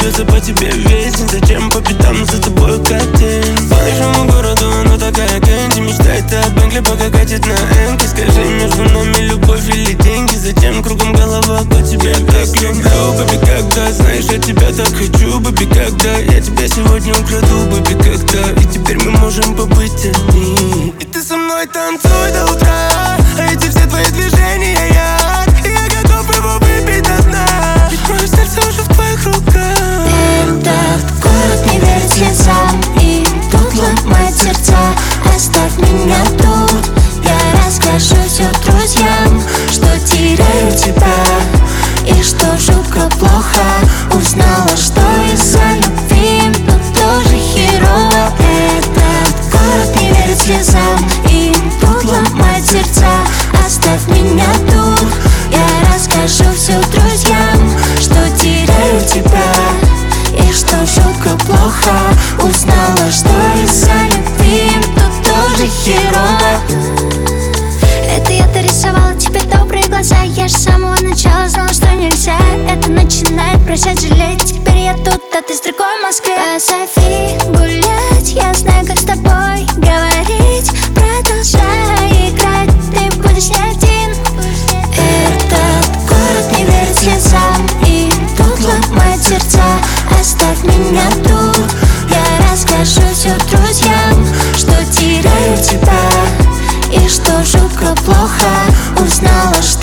бьется по тебе весь день. Зачем по пятам за тобой как тень? По ночному городу, но такая Кэнди мечтает о Бентли, пока катит на энке. Скажи, между нами любовь или деньги? Зачем кругом голова, кто тебя так люблю? Бэби, когда, знаешь, я тебя так хочу. Бэби, когда я тебя сегодня украду. Бэби, когда, и теперь мы можем побыть одни. И ты со мной танцуй до утра, а эти все твои движения я готов его выпить до дна. Ведь мое сердце уже в твоих руках. Этот город не верит слезам, и тут ломает сердца. Оставь меня тут, я расскажу все друзьям, что теряю тебя и что жутко плохо. Узнала, что из-за любви тут тоже херово. Этот город не верит слезам, и тут ломает сердца. Оставь меня тут, я расскажу все друзьям, что теряю тебя и что жутко плохо. Узнала, что из-за любви тут тоже херово. Это я дорисовала тебе добрые глаза. Я ж с самого начала знала, что нельзя. Это начинает прощать, жалеть. Теперь я тут, а ты с другой в Москве. Позови гулять, я знаю, как с тобой говорить. Продолжай играть, ты будешь не один. Этот город не верит слезам, и тут ломает сердца. Оставь меня тут, я расскажу все друзьям, что теряю тебя и что жутко плохо. Узнала, что